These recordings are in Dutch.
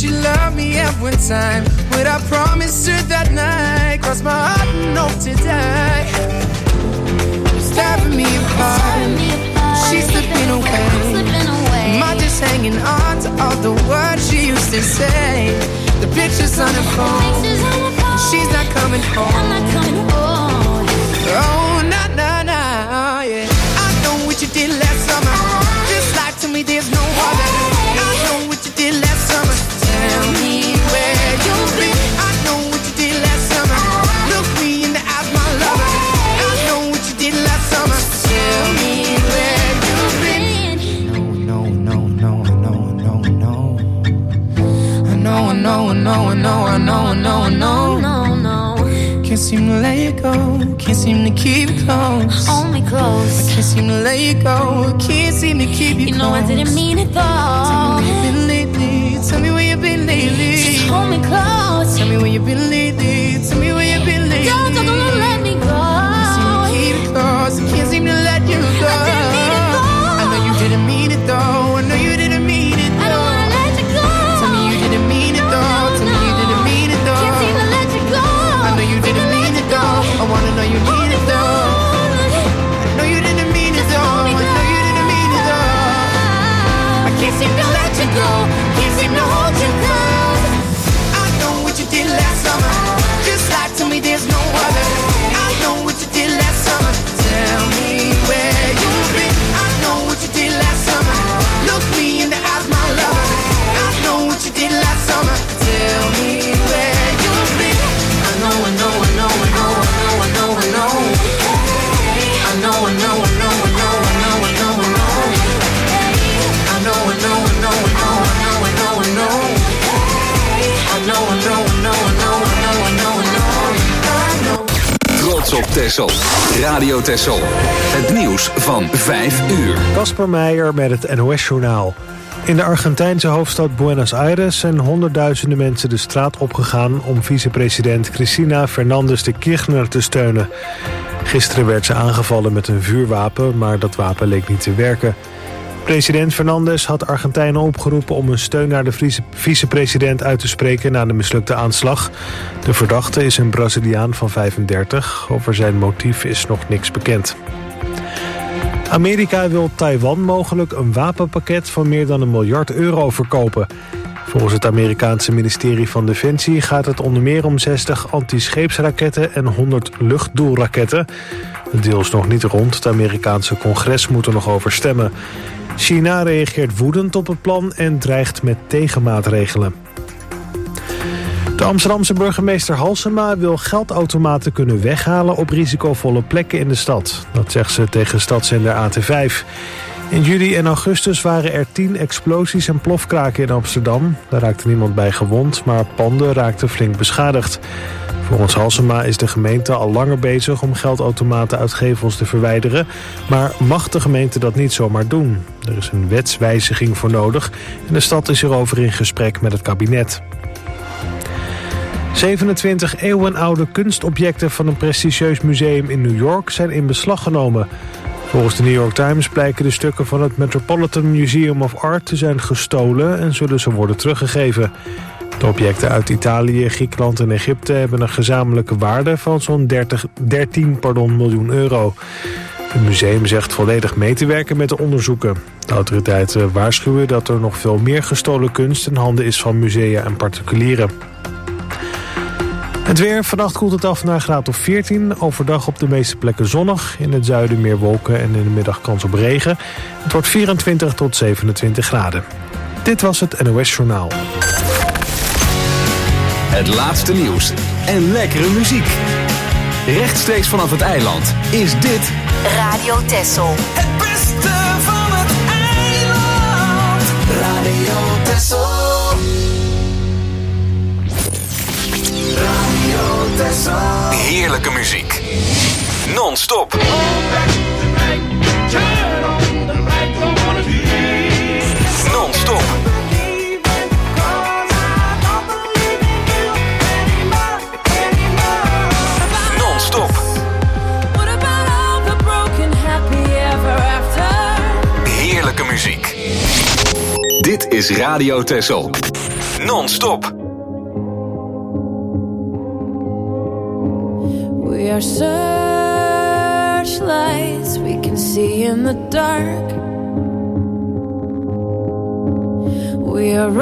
she love me at one time? Would I promise her that night? Cross my heart and hope to die. It's tearing me apart. She's slipping away. Am I just hanging on to all the words she used to say? The pictures on her phone. She's not coming home. Oh, nah, nah, nah, yeah. I know what you did last summer. Just lie to me, there's no other. I know what you did last summer. Tell me where you've been. I know what you did last summer. Look me in the eyes, my lover. I know what you did last summer. Tell me where you've been. No, no, no, no, no, no, no. I know, I know, I know, I know, I know, I know, I know. Can't seem to let you go. Can't seem to keep you close. Hold me close. I can't seem to let you go. Can't seem to keep you close. You know I didn't mean it though. Tell me where you've been lately. Tell me where you've been lately. Just hold me close. Tell me where you've been lately. Tell me where you've been lately. Don't let me go. Can't seem to keep you close. I can't seem to let you go. I didn't mean it though. I know you didn't mean it though. I know you didn't mean it though. I don't wanna let you go. Tell me you didn't mean it though. Tell me you didn't mean it though. Can't seem to let you go. I know you didn't mean it though. I wanna know you mean it though. I know you didn't mean it though. I know you didn't mean it though. I can't seem to let you go. Can't seem to hold you close. I know what you did last summer. Just lie to me, there's no other. I know what you did last summer. Tell me where you've been. I know what you did last summer. Look me in the eyes, my lover. I know what you did last summer. Tell me where you've been. I know, I know, I know, I know, I know, I know, I know. I know, I know, I know, I know, I know, I know, I know. I know, I know, I know, I know, I know, I know, I know. I know, I know, I know, I know, I know, I know, I know. Trots op Texel. Radio Texel. Het nieuws van 5 uur. Kasper Meijer met het NOS-journaal. In de Argentijnse hoofdstad Buenos Aires zijn honderdduizenden mensen de straat opgegaan om vicepresident Cristina Fernández de Kirchner te steunen. Gisteren werd ze aangevallen met een vuurwapen, maar dat wapen leek niet te werken. President Fernández had Argentijnen opgeroepen om een steun naar de vicepresident uit te spreken na de mislukte aanslag. De verdachte is een Braziliaan van 35. Over zijn motief is nog niks bekend. Amerika wil Taiwan mogelijk een wapenpakket van meer dan €1 miljard verkopen. Volgens het Amerikaanse ministerie van Defensie gaat het onder meer om 60 antischeepsraketten en 100 luchtdoelraketten. Het deal is nog niet rond. Het Amerikaanse congres moet er nog over stemmen. China reageert woedend op het plan en dreigt met tegenmaatregelen. De Amsterdamse burgemeester Halsema wil geldautomaten kunnen weghalen op risicovolle plekken in de stad. Dat zegt ze tegen stadszender AT5. In juli en augustus waren er 10 explosies en plofkraken in Amsterdam. Daar raakte niemand bij gewond, maar panden raakten flink beschadigd. Volgens Halsema is de gemeente al langer bezig om geldautomaten uit gevels te verwijderen. Maar mag de gemeente dat niet zomaar doen? Er is een wetswijziging voor nodig en de stad is hierover in gesprek met het kabinet. 27 eeuwenoude kunstobjecten van een prestigieus museum in New York zijn in beslag genomen. Volgens de New York Times blijken de stukken van het Metropolitan Museum of Art te zijn gestolen en zullen ze worden teruggegeven. De objecten uit Italië, Griekenland en Egypte hebben een gezamenlijke waarde van zo'n 13 miljoen euro. Het museum zegt volledig mee te werken met de onderzoeken. De autoriteiten waarschuwen dat er nog veel meer gestolen kunst in handen is van musea en particulieren. Het weer, vannacht koelt het af naar een graad of 14. Overdag op de meeste plekken zonnig. In het zuiden meer wolken en in de middag kans op regen. Het wordt 24 tot 27 graden. Dit was het NOS Journaal. Het laatste nieuws en lekkere muziek. Rechtstreeks vanaf het eiland is dit Radio Texel. Het beste van het eiland. Radio Texel. Radio Texel. heerlijke muziek. Non-stop. Non-stop. Heerlijke muziek. Dit is Radio Texel. non-stop. We are searchlights we can see in the dark. We are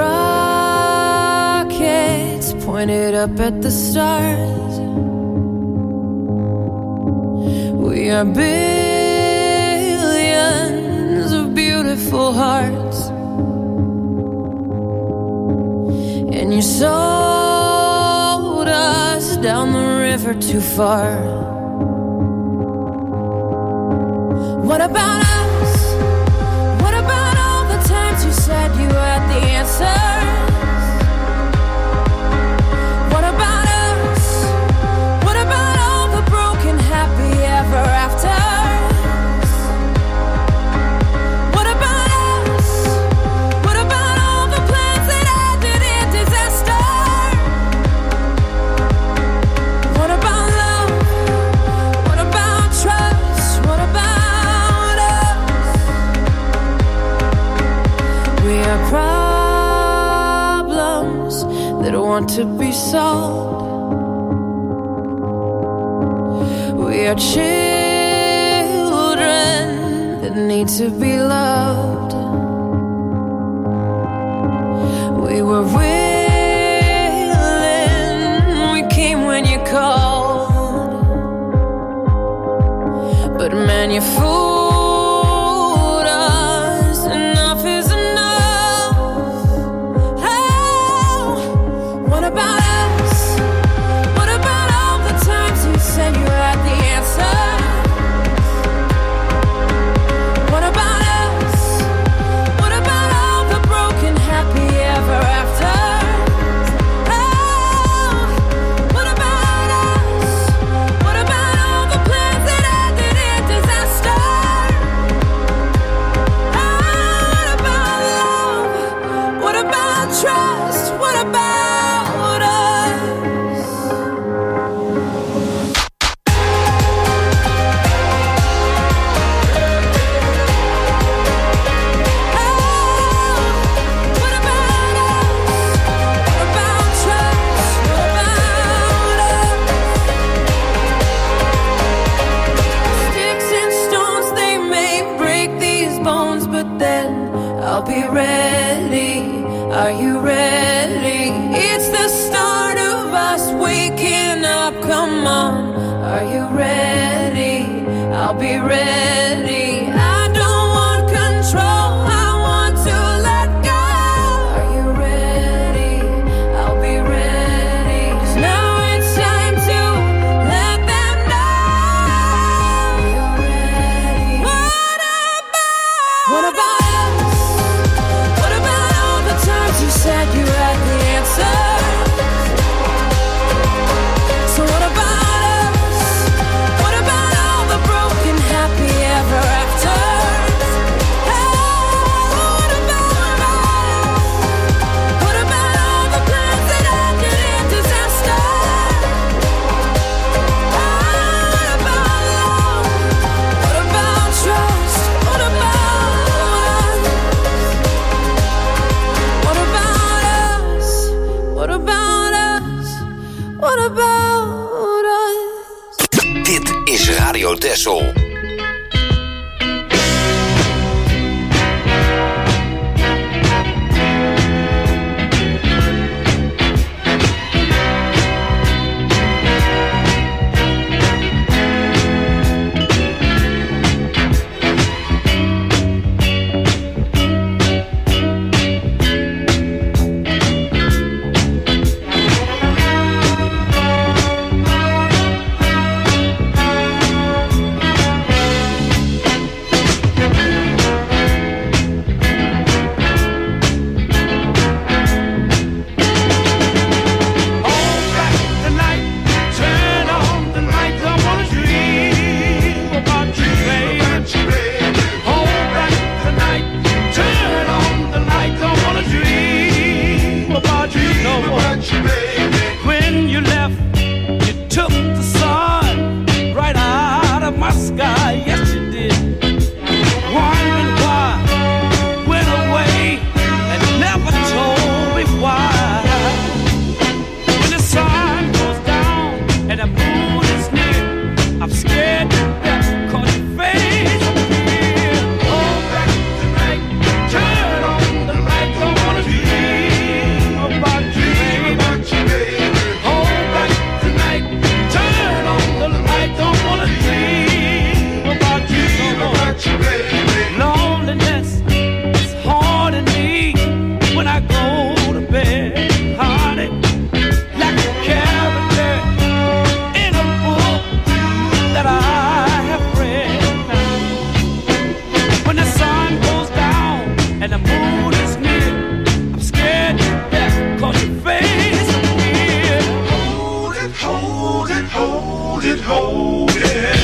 rockets pointed up at the stars. We are billions of beautiful hearts. And you sold us down the river too far. What about us? What about all the times you said you had the answers? What about us? What about all the broken happy ever afters? What about us? What about all the plans that ended in disaster? What about love? What about trust? What about us? We are problems that want to be solved. We are children that need to be loved. We were willing, we came when you called. But man, you fooled us. Enough is enough. Oh, what about us? What about all the times you said you had the answer? What about us? What about all the broken happy ever after? Oh, what about us? What about all the plans that ended in disaster? Oh, what about love? What about trust? What about us? What about us? What about trust? What about us? Sticks and stones, they may break these bones, but then I'll be ready. Are you ready? It's the start of us waking up. Come on, are you ready? I'll be ready. I don't want control, I want to let go. Are you ready? I'll be ready. 'Cause now it's time to let them know. You're ready. What about us? What about all the times you said you had the answer? So what about us? What about all the broken happy ever after? What about us? What about all the plans that ended in disaster? What about love? What about trust? What about us? What about us? What about us? What about us? Dit is Radio Texel. loaded.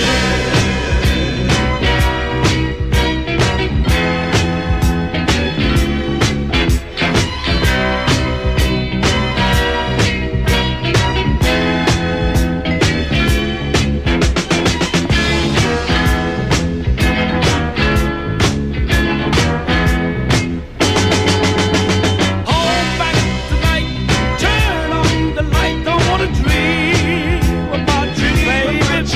Dream about you, baby.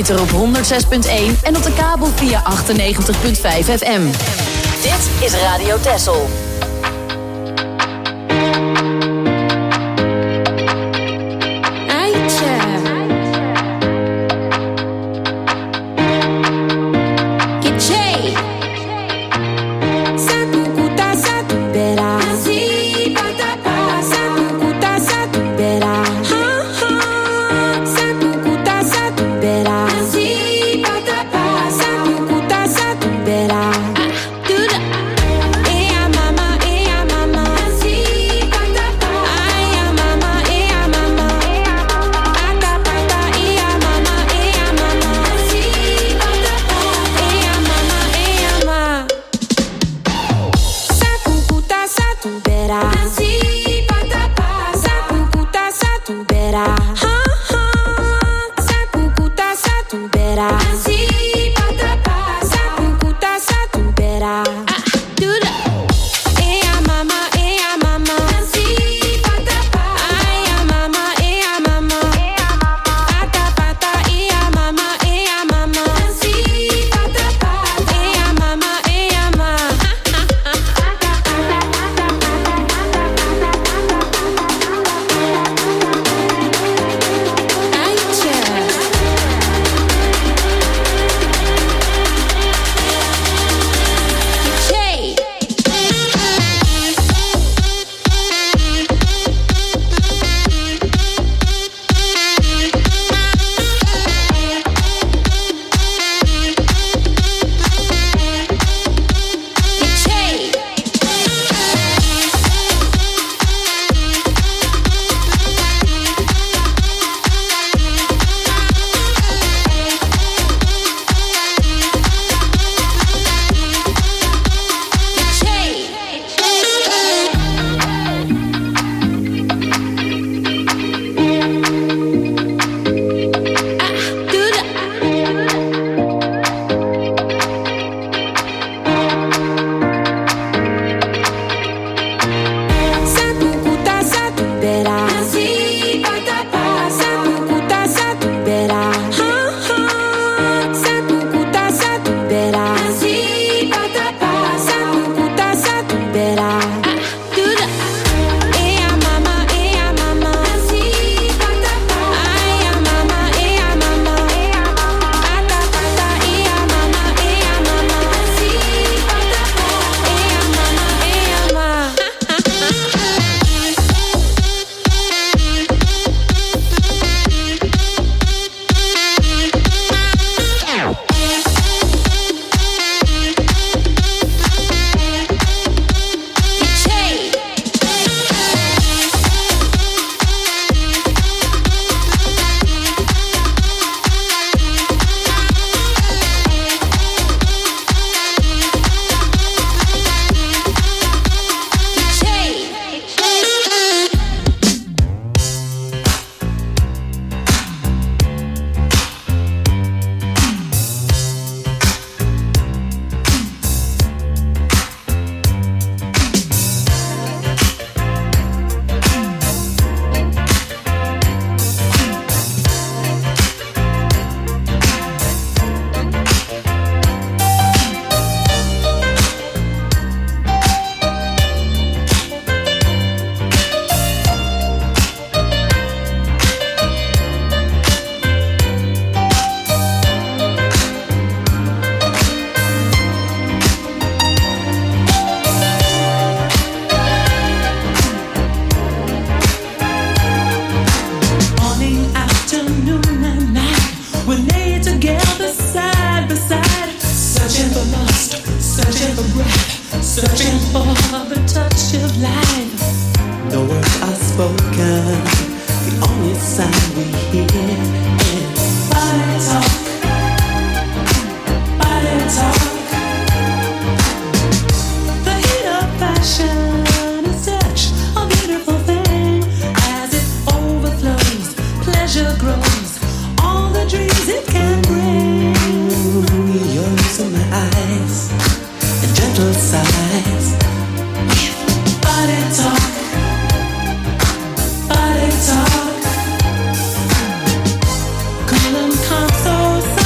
ether op 106.1 en op de kabel via 98.5 FM. Dit is Radio Texel. searching for the touch of life. No words are spoken, the only sound we hear is body talk, body talk. The heat of passion is such a beautiful thing. As it overflows, pleasure grows, all the dreams it can bring. You're losing my eyes, and gentle sighs. Body talk, body talk. Cool and calm, so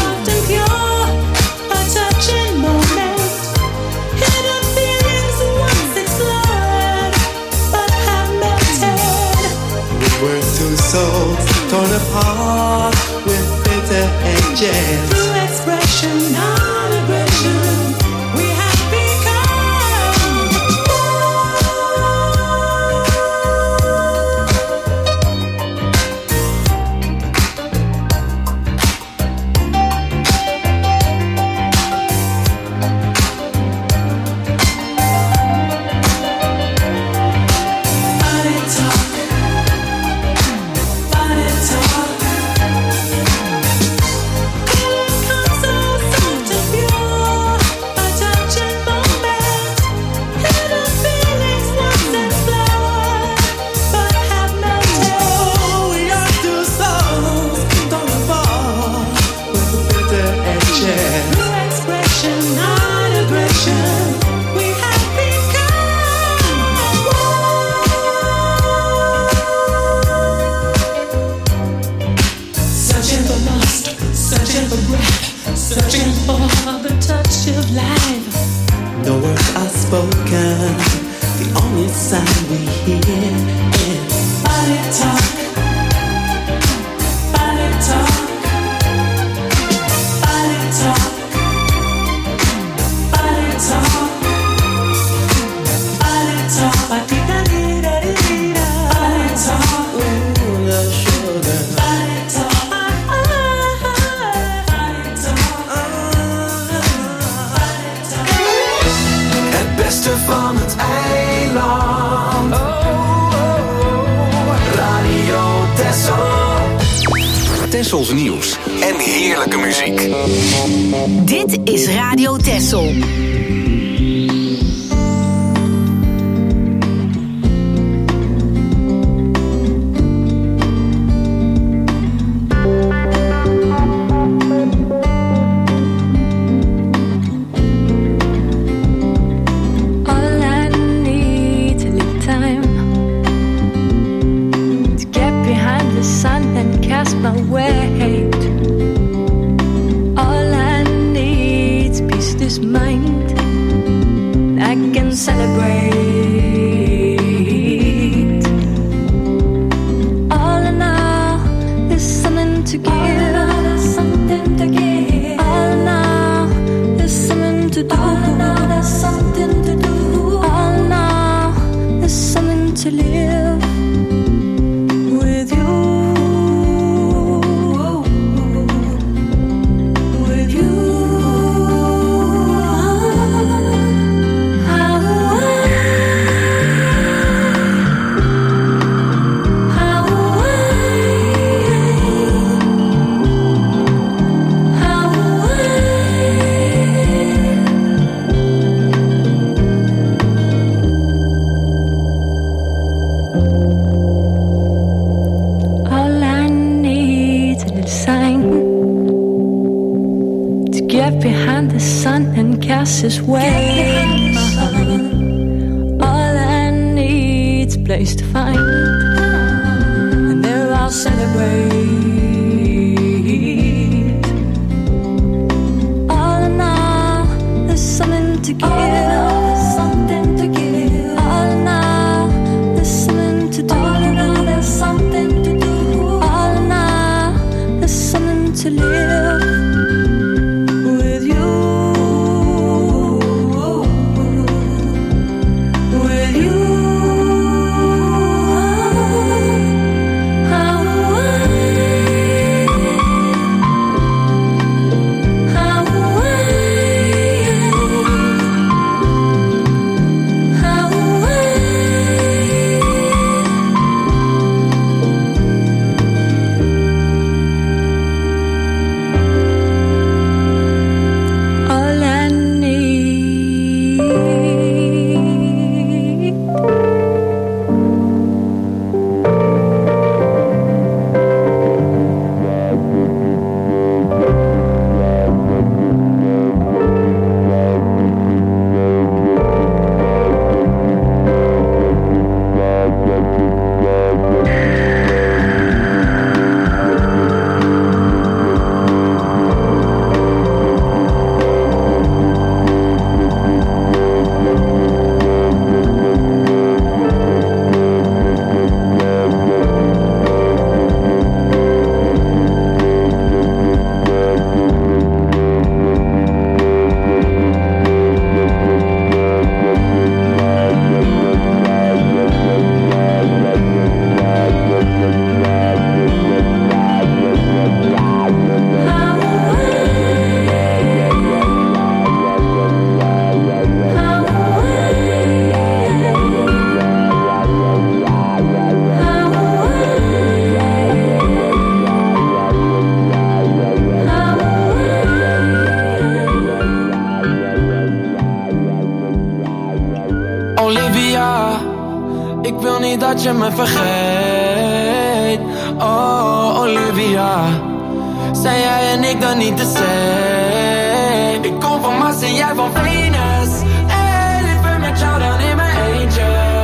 torn apart with bitter edges. Through expression, not aggression, we have Tessels nieuws en heerlijke muziek. Dit is Radio Tessel. His way. All I need's a place to find, and there I'll celebrate. All in all, there's something to give, something to give. All in all, there's something to do. All in all, there's something to do. All in all, there's something to live. wil niet dat je me vergeet. Oh, Olivia. Zijn jij en ik dan niet de same? Ik kom van Mars en jij van Venus. Hey, liever met jou dan in mijn eentje.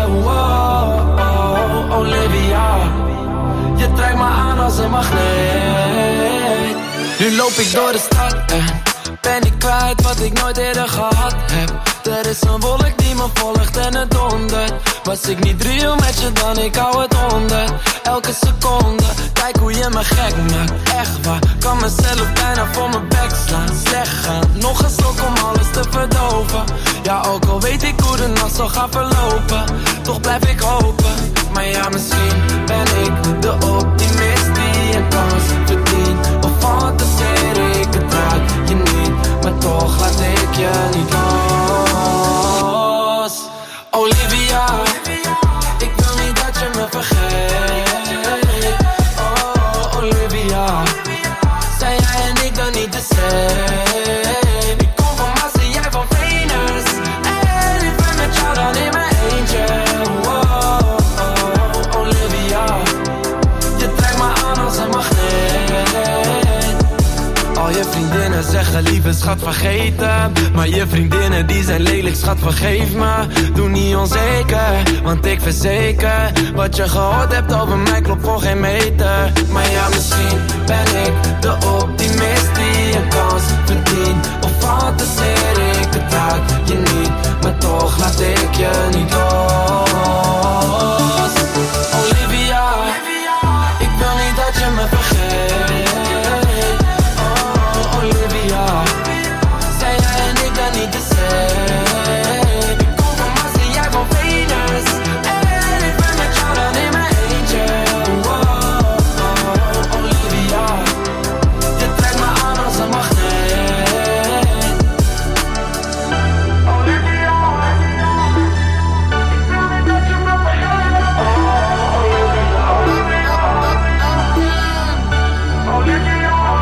Oh, Olivia. Je trekt me aan als een magneet. Nu loop ik door de stad en ben ik kwijt wat ik nooit eerder gehad heb. Er is een wolk die me volgt en het dondert. Was ik niet real met je dan, ik hou het onder. Elke seconde, kijk hoe je me gek maakt. Echt waar, kan mezelf bijna voor mijn bek slaan. Slecht gaan, nog een slok om alles te verdoven. Ja, ook al weet ik hoe de nacht zal gaan verlopen, toch blijf ik hopen. Maar ja, misschien ben ik de optimist die een kans verdient. Of fantaseer ik het raak je niet, maar toch laat ik je niet los. Olivia, ik wil niet dat je me vergeet. Oh, Olivia, zijn jij en ik dan niet de same? Ik kom van Mars en jij van Venus. En ik ben met jou dan in mijn eentje. Oh, Olivia, je trekt me aan als een magneet. Al je vriendinnen zeggen lieve schat vergeten, maar je vriendinnen die zijn lelijk schat vergeef me. Doe niet onzeker, want ik verzeker, wat je gehoord hebt over mij klopt voor geen meter. Maar ja, misschien ben ik de optimist die een kans verdient. Of fantaseer ik het raak je niet, maar toch laat ik je niet los. Olivia, ik wil niet dat je me vergeet. Olivia, zijn jij en ik dan niet de same? Ik kom van Mars en jij van Venus. En ik ben met jou dan in mijn eentje. Oh, Olivia, je trekt me aan als een magneet. Olivia, ik wil niet dat je me vergeet. Olivia.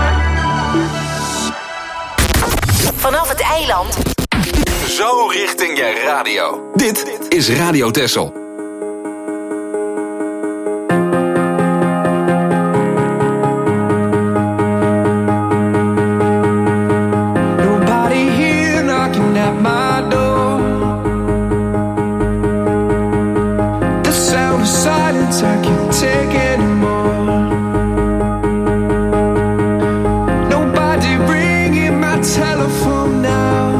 Vanaf het eiland. Zo richting je radio. Dit is Radio Texel. Nobody here knocking at my door. The sound of silence, I can't take anymore. Nobody ringing my telephone now.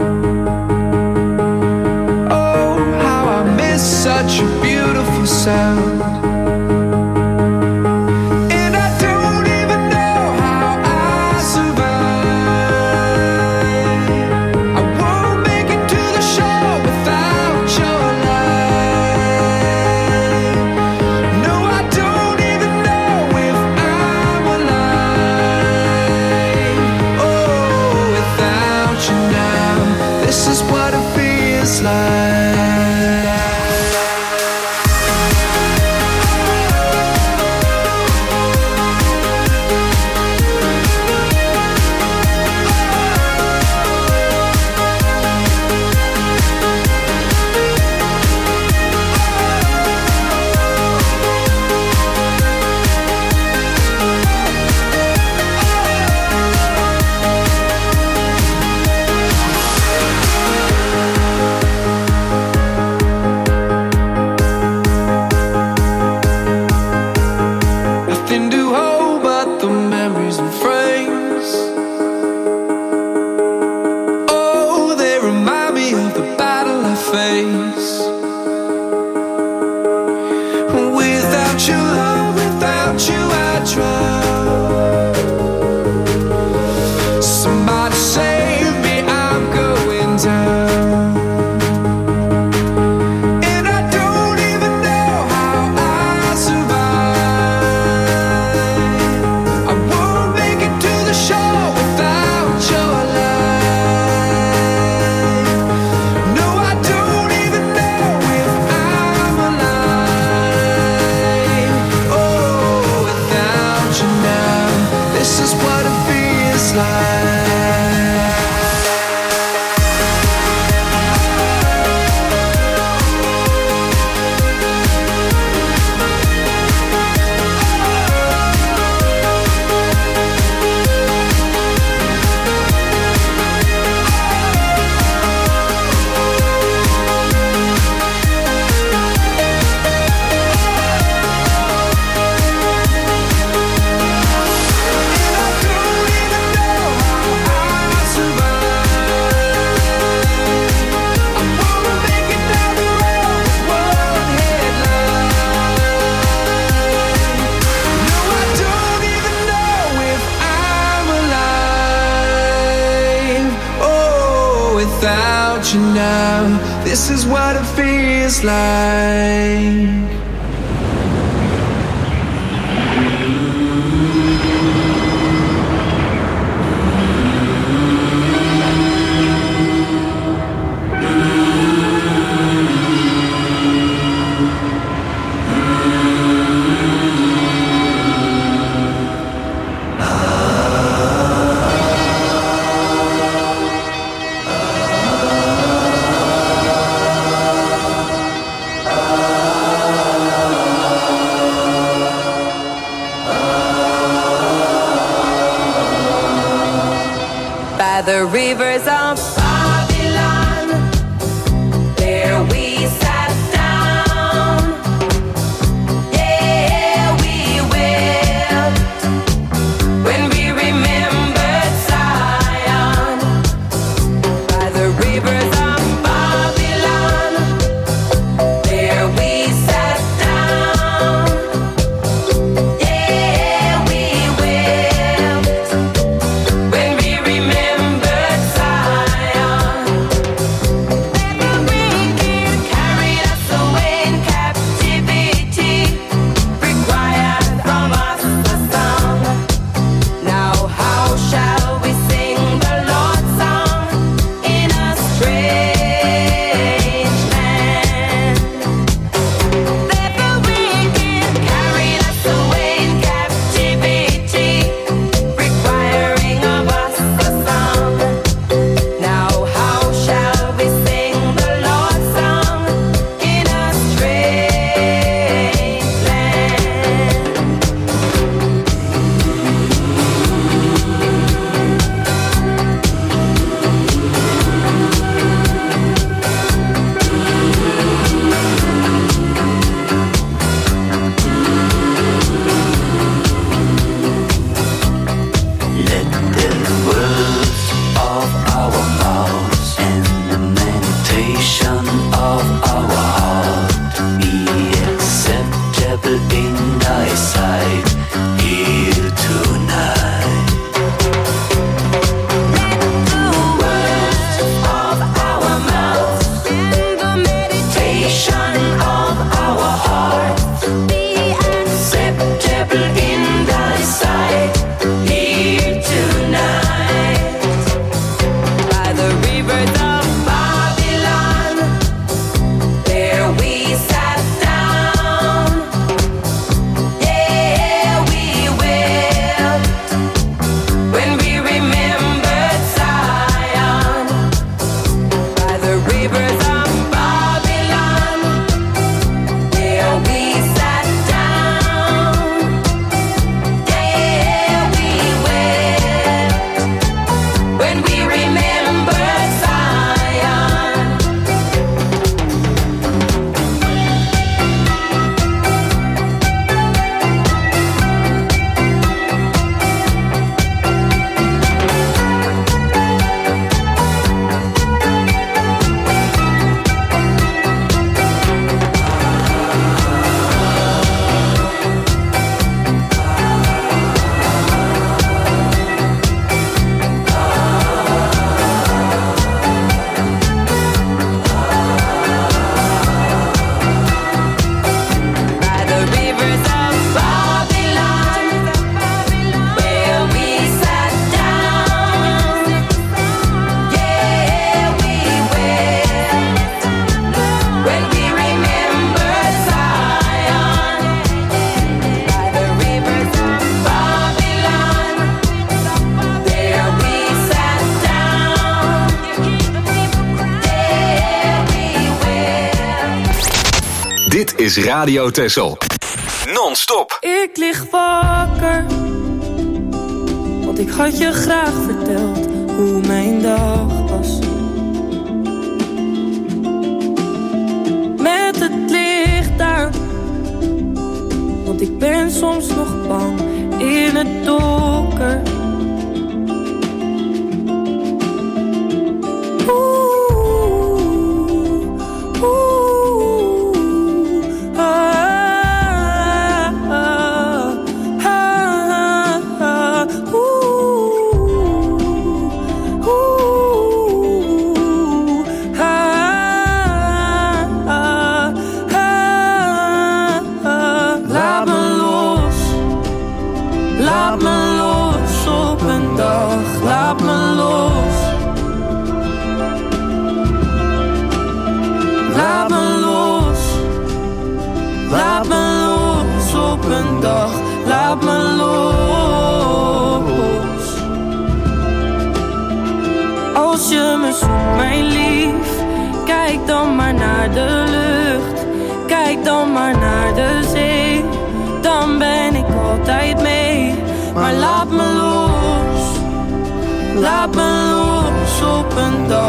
Oh, how I miss such a beautiful sound. And I don't even know how I survive. I won't make it to the show without your light. No, I don't even know if I'm alive. Oh, without you now, this is what it feels like. without you now. This is what it feels like. The rivers of Babylon, there we sat down. Yeah, we will, when we remembered Zion. By the rivers of Babylon, there we sat down. Yeah, we will, when we remember Dit is Radio Texel. Non-stop. Ik lig wakker, want ik had je graag verteld hoe mijn dag was. Met het licht aan, want ik ben soms nog bang in het donker.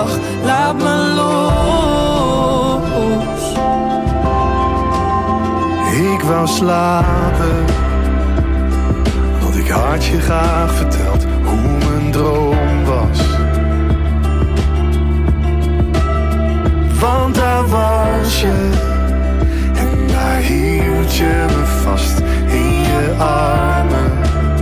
dag, laat me los. Ik wou slapen, want ik had je graag verteld hoe mijn droom was. Want daar was je, en daar hield je me vast in je armen.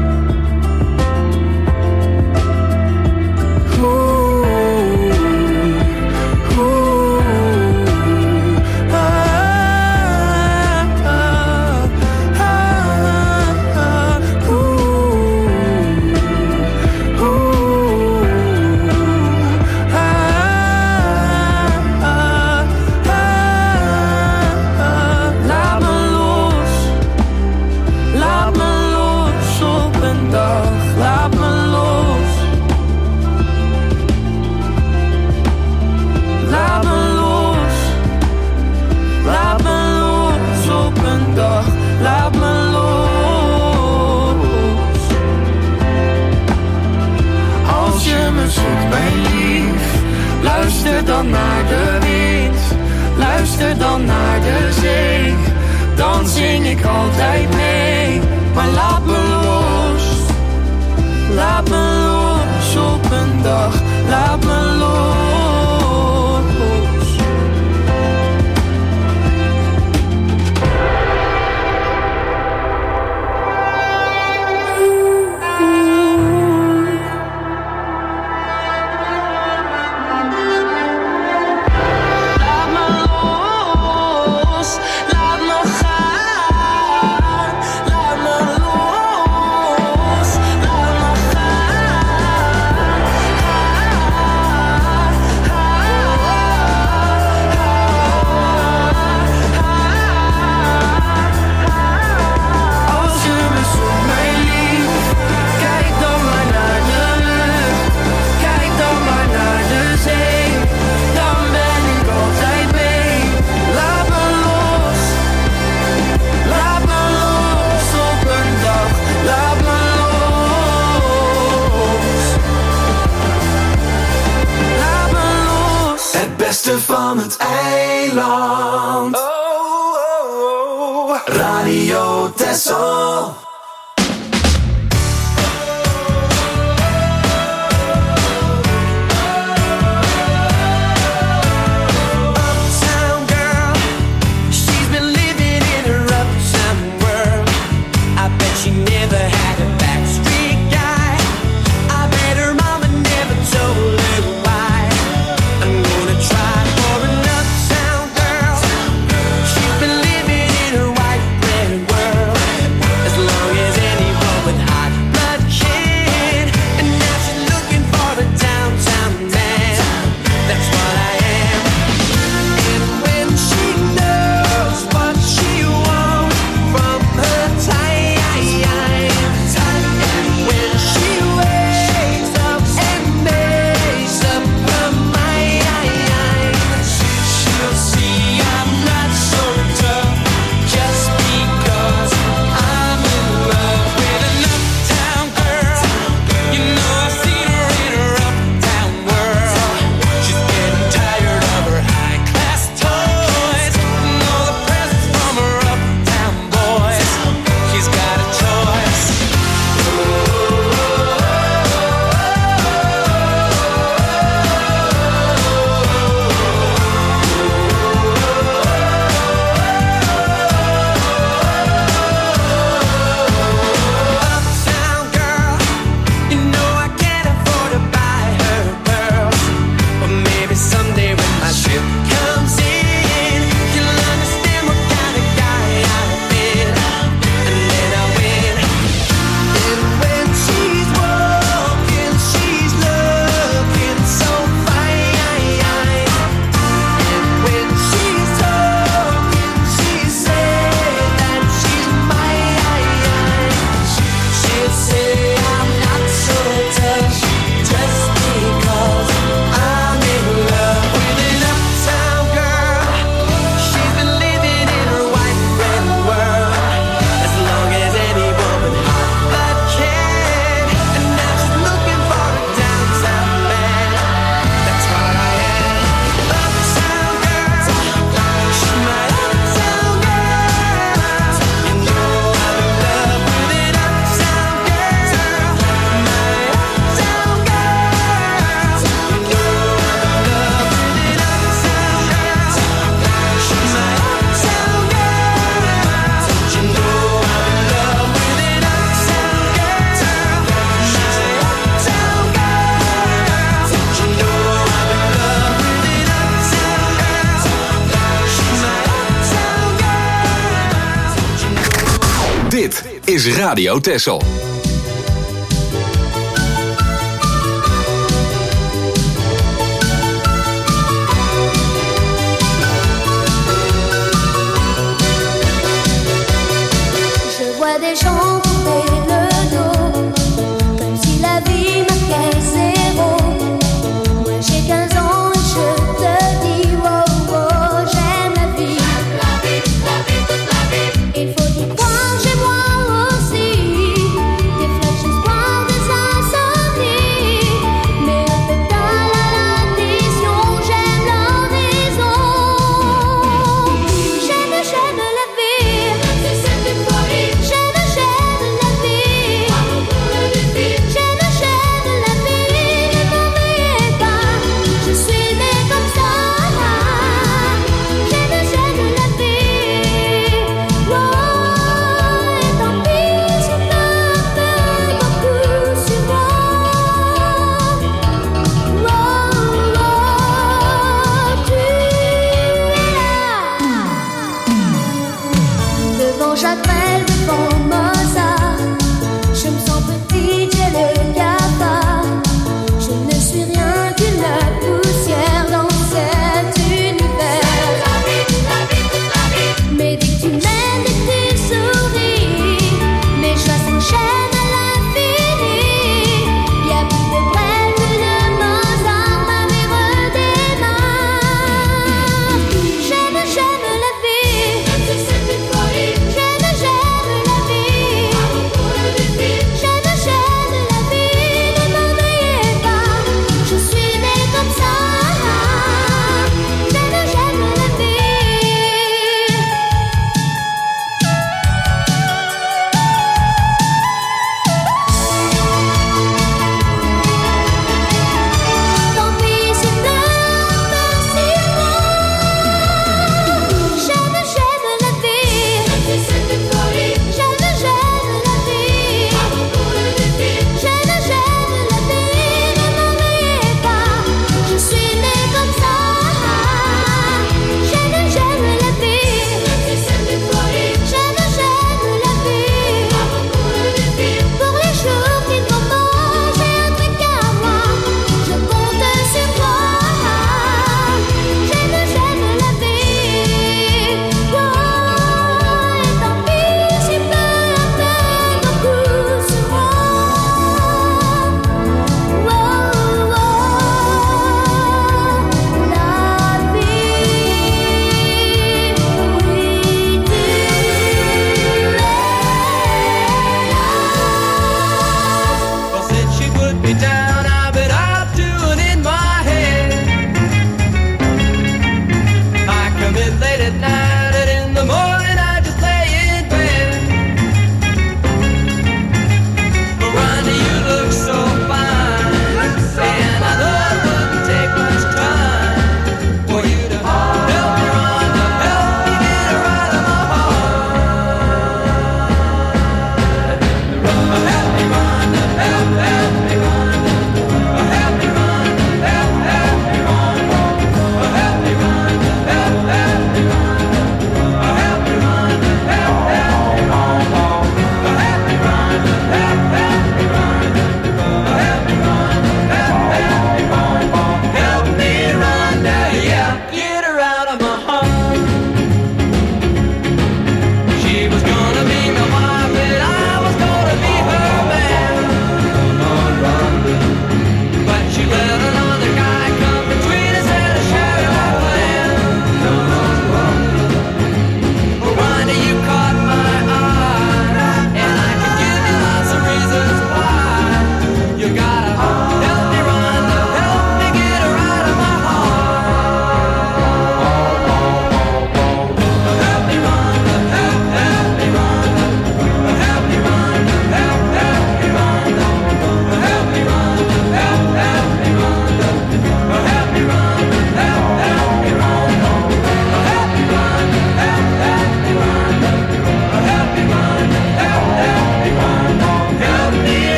Luister dan naar de wind, luister dan naar de zee. Dan zing ik altijd mee, maar laat me los. Laat me los op een dag, laat me los. Van het eiland. Oh, oh, oh. Radio Texel. As long is Radio Texel. Je vois des gens tourner le dos, comme si la vie marquait zéro. Moi j'ai 15 ans et je te dis, oh oh, j'aime la vie. La vie, toute la vie. Il faut y croire, j'ai moi aussi.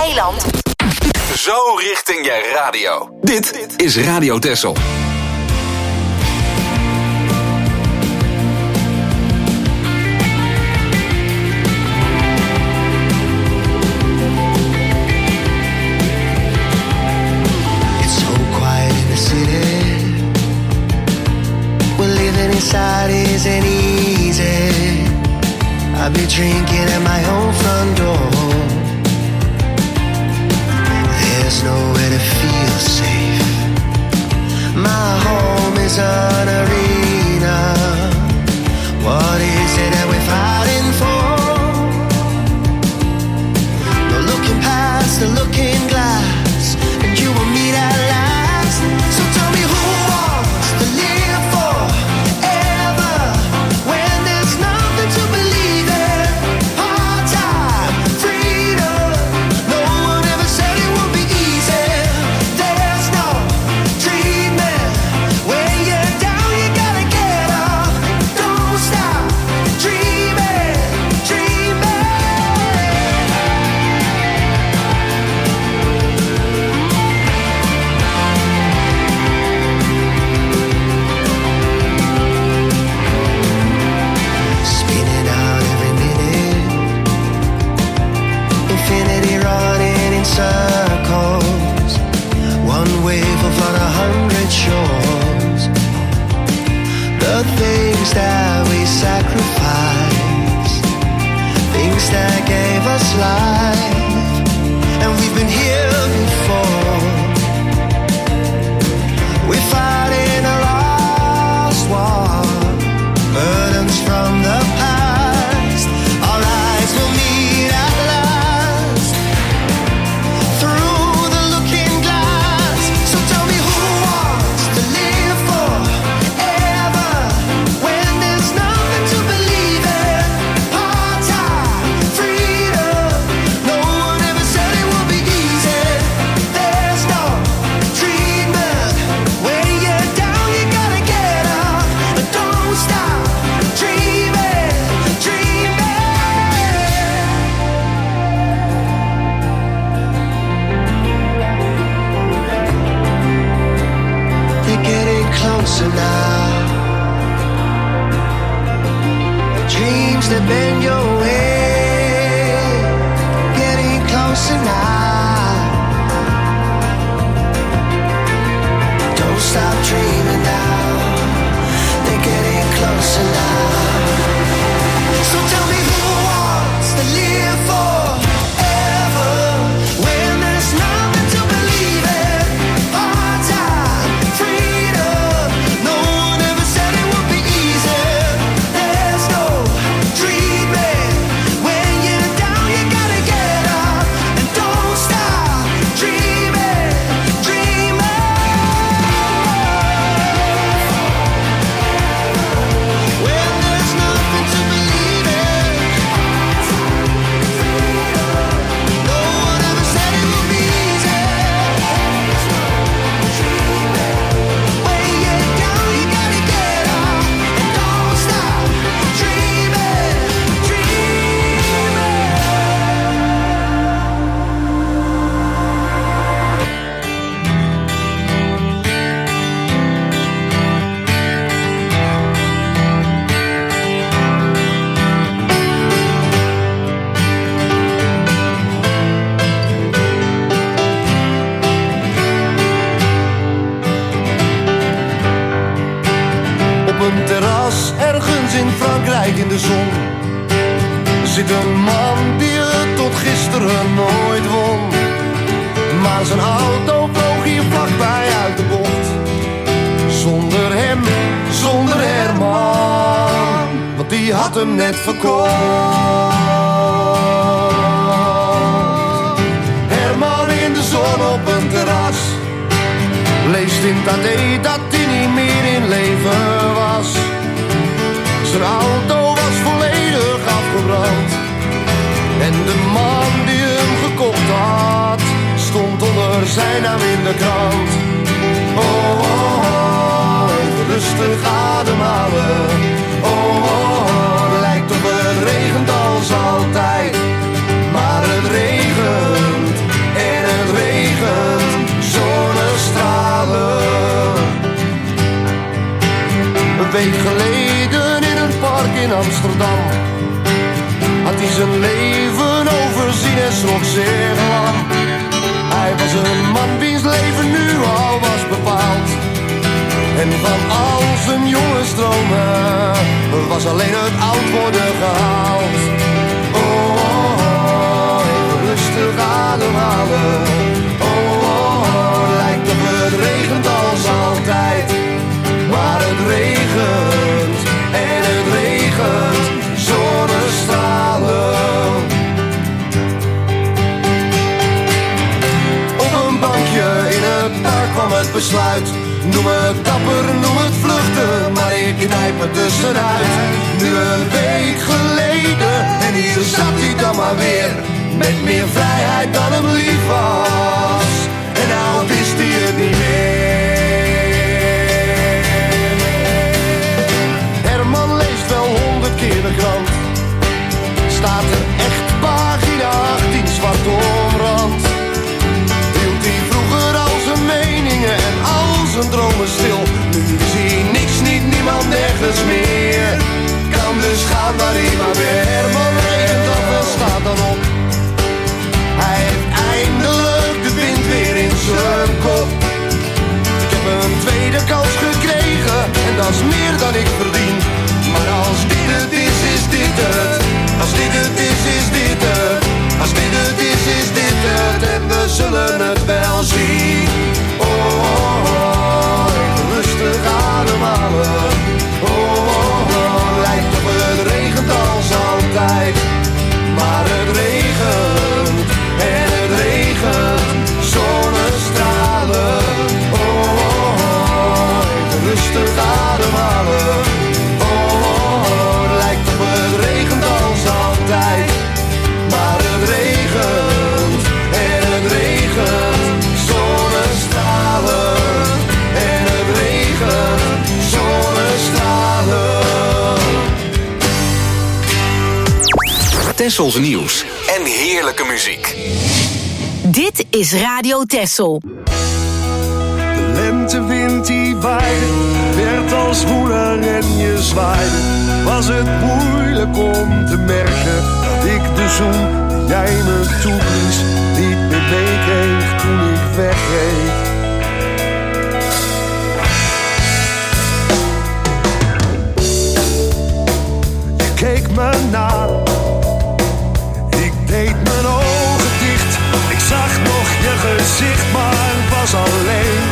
eiland. Zo richting je radio. Dit is Radio Texel. Inside isn't easy. I'll be drinking at my own front door. There's nowhere to feel safe. My home is an arena. What is it that we're fighting for? No looking past the looking glass, and you will meet at last. So tell me who wants to live for? Circles, one wave of 100 shores. The things that we sacrificed, things that gave us life, and we've been here before. We're fighting a lost war, burdens from the past. Our eyes will meet at last. Through the looking glass. So tell me who wants to live forever when there's nothing to believe in. Part-time freedom. No one ever said it would be easy. There's no treatment. When you're down, you gotta get up. But don't stop dreaming, dreaming. They're getting closer now. Dreams that bend your way, getting closer now. Don't stop dreaming now. They're getting closer now. So tell me who wants to live forever when there's nothing to believe in. Part-time freedom. No one ever said it would be easy. There's no treatment. When you're down, you gotta get up. And don't stop dreaming, dreaming. When there's nothing to believe in. No one ever said it would be easy. When you're down, you gotta get up. And don't stop dreaming, dreaming. Op een terras ergens in Frankrijk in de zon zit een man die het tot gisteren nooit won. Maar zijn auto vloog hier vlakbij uit de bocht. Zonder hem, zonder Herman, want die had hem net verkocht. Herman in de zon op een terras leest in het AD dat hij niet meer in leven was. Zijn auto was volledig afgebrand. En de man die hem gekocht had stond onder zijn naam in de krant. Oh, oh, oh, even rustig ademhalen. Oh, oh, oh, lijkt op het regent als altijd. Maar het regent week geleden in een park in Amsterdam had hij zijn leven overzien en schrok zeer lang. Hij was een man wiens leven nu al was bepaald. En van al zijn jonge stromen was alleen het oud worden gehaald. Oh, even rustig ademhalen. Oh, lijkt of het regent als altijd. Maar het regent en het regent zonnestralen. Op een bankje in het park kwam het besluit. Noem het dapper, noem het vluchten, maar ik knijp het tussenuit. Nu een week geleden en hier zat hij dan maar weer. Met meer vrijheid dan hem lief was. En nou wist hij het niet meer. Herman leest wel 100 keer de krant. Staat er echt pagina 18 zwart omrand. Hield hij vroeger al zijn meningen en al zijn dromen stil. Nu zie hij niks, niet niemand, nergens meer. Kan dus gaan waar hij maar weer. Herman regent af en staat dan op. Hij heeft eindelijk de wind weer in zijn kop. Ik heb een tweede kans gekregen en dat is meer dan ik verdien. Maar als dit het is, is dit het. Als dit het is, is dit het. Als dit het is dit het. En we zullen het wel zien. Oh, oh, oh, even rustig ademhalen. Oh, oh, oh, lijkt op het regent als altijd. Maar het regent en het regent zonnestralen. Oh, oh, oh, even rustig ademhalen. Oh, oh, oh, lijkt op het regent als altijd. Maar het regent en het regent zonnestralen. En het regent zonnestralen. Tessels nieuws en heerlijke muziek. Dit is Radio Tessel. De lentewind die waaide, werd als woeler en je zwaaide. Was het moeilijk om te merken dat ik de zoen die jij me toeblies niet meer meekreeg toen ik wegreed. Je keek me na, ik deed mijn ogen dicht. Ik zag nog je gezicht, maar was alleen.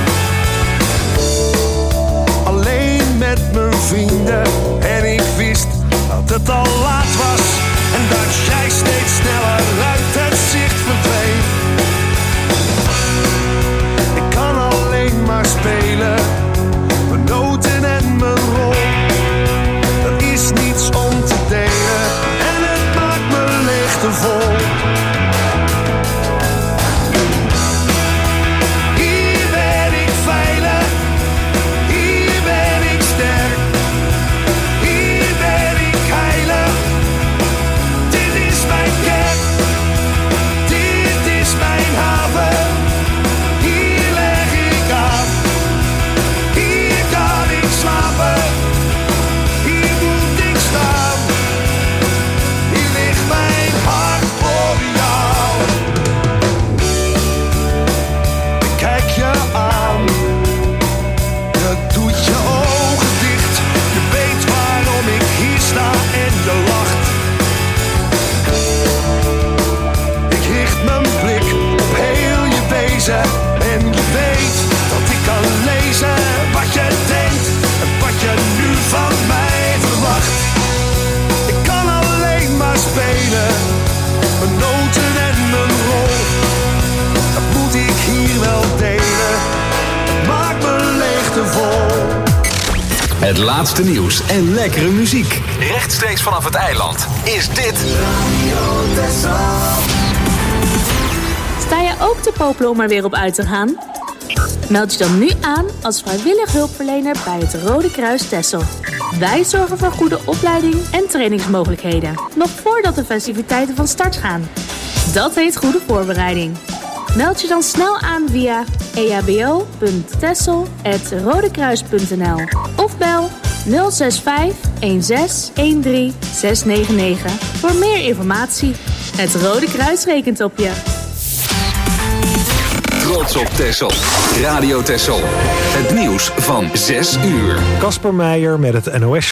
Alleen met mijn vrienden en ik wist dat het al laat was. En dat jij steeds sneller uit het zicht verdween. Ik kan alleen maar spelen, mijn noten en mijn rol. Er is niets om te delen en het maakt me leeg te vol. Hier ben ik veilig, hier ben ik sterk, hier ben ik heilig. Dit is mijn kerk, dit is mijn haven. Hier leg ik aan, hier kan ik slapen. Hier moet ik staan, hier ligt mijn hart voor jou. Ik kijk je aan, je doet je ogen dicht. Je weet waarom ik hier sta en je lacht. Ik richt mijn blik op heel je wezen en je weet dat ik kan lezen wat je denkt en wat je nu van mij verwacht. Ik kan alleen maar spelen, mijn noten en mijn rol. Dat moet ik hier wel delen, het maakt me leeg te vol. Het laatste nieuws en lekkere muziek. Rechtstreeks vanaf het eiland is dit Sta je ook te popelen om er weer op uit te gaan? Meld je dan nu aan als vrijwillig hulpverlener bij het Rode Kruis Texel. Wij zorgen voor goede opleiding en trainingsmogelijkheden, nog voordat de festiviteiten van start gaan. Dat heet goede voorbereiding. Meld je dan snel aan via ehbo.texel@rodekruis.nl of bel 065 16 13 699 voor meer informatie. Het Rode Kruis rekent op je. Trots op Texel. Radio Texel. Het nieuws van 6 uur. Kasper Meijer met het NOS.